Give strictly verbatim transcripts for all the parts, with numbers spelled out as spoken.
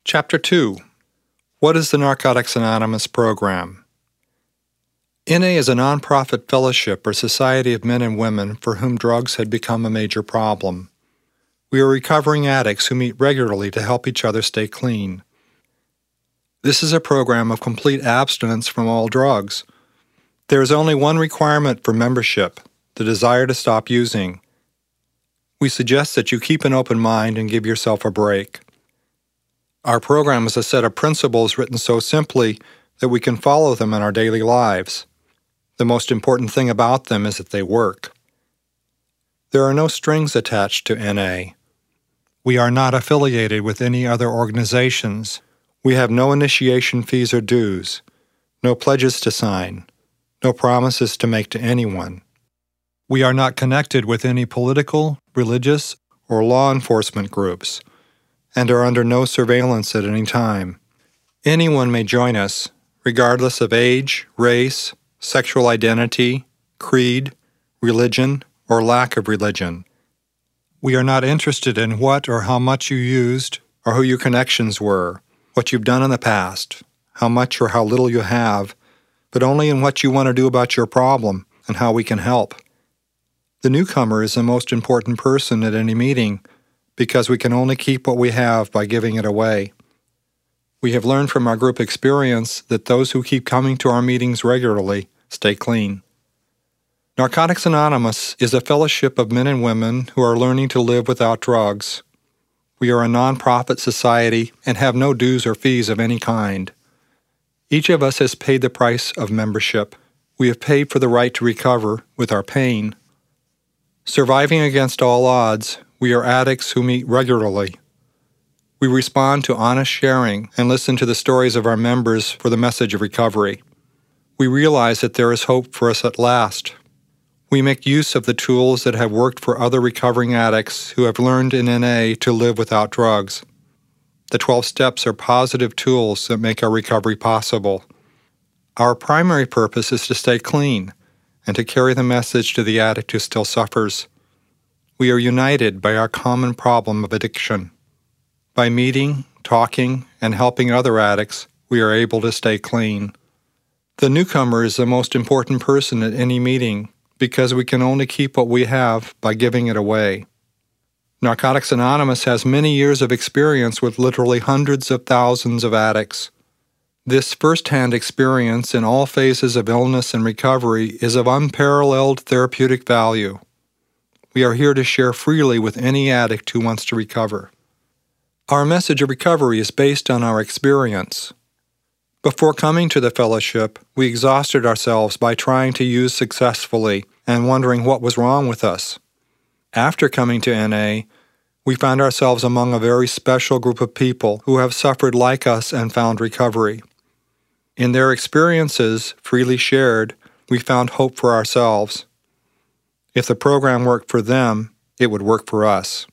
Chapter two. What is the Narcotics Anonymous program? N A is a nonprofit fellowship or society of men and women for whom drugs had become a major problem. We are recovering addicts who meet regularly to help each other stay clean. This is a program of complete abstinence from all drugs. There is only one requirement for membership, the desire to stop using. We suggest that you keep an open mind and give yourself a break. Our program is a set of principles written so simply that we can follow them in our daily lives. The most important thing about them is that they work. There are no strings attached to N A. We are not affiliated with any other organizations. We have no initiation fees or dues, no pledges to sign, no promises to make to anyone. We are not connected with any political, religious, or law enforcement groups, and are under no surveillance at any time. Anyone may join us, regardless of age, race, sexual identity, creed, religion, or lack of religion. We are not interested in what or how much you used, or who your connections were, what you've done in the past, how much or how little you have, but only in what you want to do about your problem and how we can help. The newcomer is the most important person at any meeting because we can only keep what we have by giving it away. We have learned from our group experience that those who keep coming to our meetings regularly stay clean. Narcotics Anonymous is a fellowship of men and women who are learning to live without drugs. We are a nonprofit society and have no dues or fees of any kind. Each of us has paid the price of membership. We have paid for the right to recover with our pain. Surviving against all odds, we are addicts who meet regularly. We respond to honest sharing and listen to the stories of our members for the message of recovery. We realize that there is hope for us at last. We make use of the tools that have worked for other recovering addicts who have learned in N A to live without drugs. The twelve steps are positive tools that make our recovery possible. Our primary purpose is to stay clean and to carry the message to the addict who still suffers. We are united by our common problem of addiction. By meeting, talking, and helping other addicts, we are able to stay clean. The newcomer is the most important person at any meeting because we can only keep what we have by giving it away. Narcotics Anonymous has many years of experience with literally hundreds of thousands of addicts. This first-hand experience in all phases of illness and recovery is of unparalleled therapeutic value. We are here to share freely with any addict who wants to recover. Our message of recovery is based on our experience. Before coming to the fellowship, we exhausted ourselves by trying to use successfully and wondering what was wrong with us. After coming to N A, we found ourselves among a very special group of people who have suffered like us and found recovery. In their experiences, freely shared, we found hope for ourselves. If the program worked for them, it would work for us.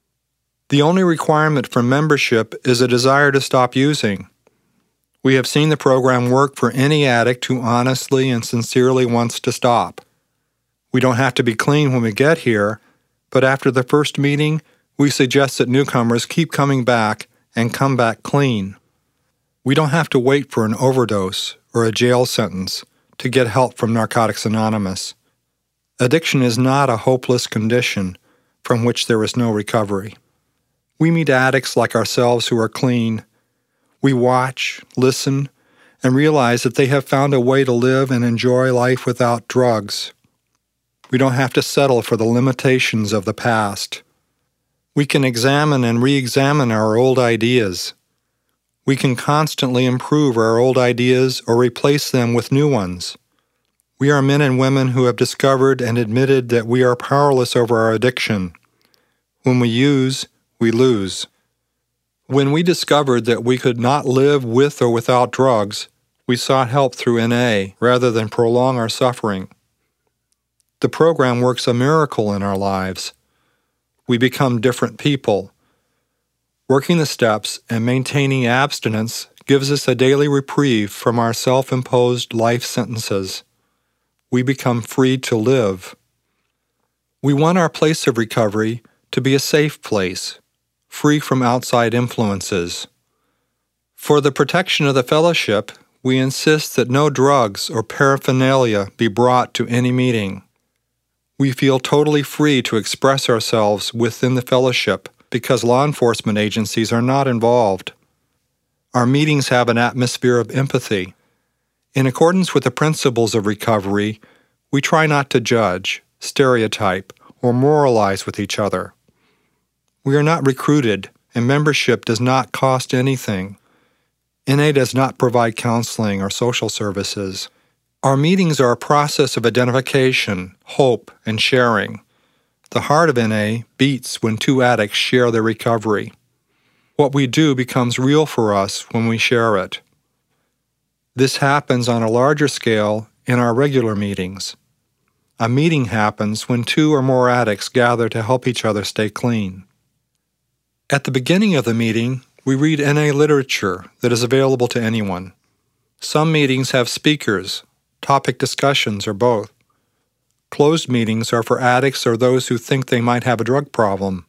The only requirement for membership is a desire to stop using. We have seen the program work for any addict who honestly and sincerely wants to stop. We don't have to be clean when we get here, but after the first meeting, we suggest that newcomers keep coming back and come back clean. We don't have to wait for an overdose or a jail sentence to get help from Narcotics Anonymous. Addiction is not a hopeless condition from which there is no recovery. We meet addicts like ourselves who are clean. We watch, listen, and realize that they have found a way to live and enjoy life without drugs. We don't have to settle for the limitations of the past. We can examine and re-examine our old ideas. We can constantly improve our old ideas or replace them with new ones. We are men and women who have discovered and admitted that we are powerless over our addiction. When we use, we lose. When we discovered that we could not live with or without drugs, we sought help through N A rather than prolong our suffering. The program works a miracle in our lives. We become different people. Working the steps and maintaining abstinence gives us a daily reprieve from our self-imposed life sentences. We become free to live. We want our place of recovery to be a safe place, free from outside influences. For the protection of the fellowship, we insist that no drugs or paraphernalia be brought to any meeting. We feel totally free to express ourselves within the fellowship because law enforcement agencies are not involved. Our meetings have an atmosphere of empathy. In accordance with the principles of recovery, we try not to judge, stereotype, or moralize with each other. We are not recruited, and membership does not cost anything. N A does not provide counseling or social services. Our meetings are a process of identification, hope, and sharing. The heart of N A beats when two addicts share their recovery. What we do becomes real for us when we share it. This happens on a larger scale in our regular meetings. A meeting happens when two or more addicts gather to help each other stay clean. At the beginning of the meeting, we read N A literature that is available to anyone. Some meetings have speakers, topic discussions, or both. Closed meetings are for addicts or those who think they might have a drug problem.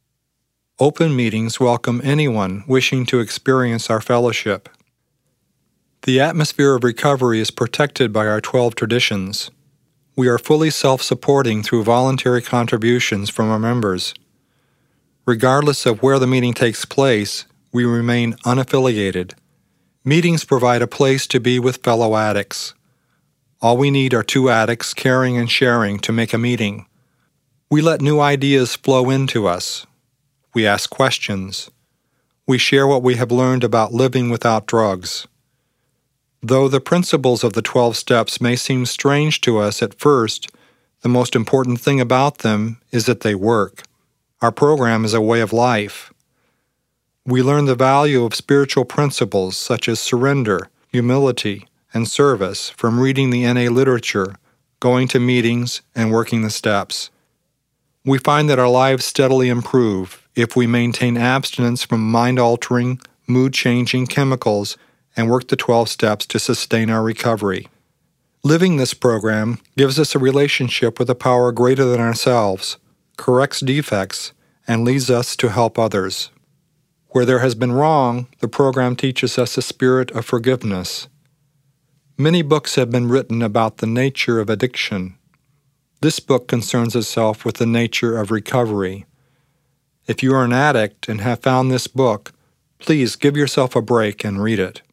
Open meetings welcome anyone wishing to experience our fellowship. The atmosphere of recovery is protected by our twelve traditions. We are fully self-supporting through voluntary contributions from our members. Regardless of where the meeting takes place, we remain unaffiliated. Meetings provide a place to be with fellow addicts. All we need are two addicts caring and sharing to make a meeting. We let new ideas flow into us. We ask questions. We share what we have learned about living without drugs. Though the principles of the twelve steps may seem strange to us at first, the most important thing about them is that they work. Our program is a way of life. We learn the value of spiritual principles such as surrender, humility, and service from reading the N A literature, going to meetings, and working the steps. We find that our lives steadily improve if we maintain abstinence from mind-altering, mood-changing chemicals and work the twelve steps to sustain our recovery. Living this program gives us a relationship with a power greater than ourselves, corrects defects, and leads us to help others. Where there has been wrong, the program teaches us a spirit of forgiveness. Many books have been written about the nature of addiction. This book concerns itself with the nature of recovery. If you are an addict and have found this book, please give yourself a break and read it.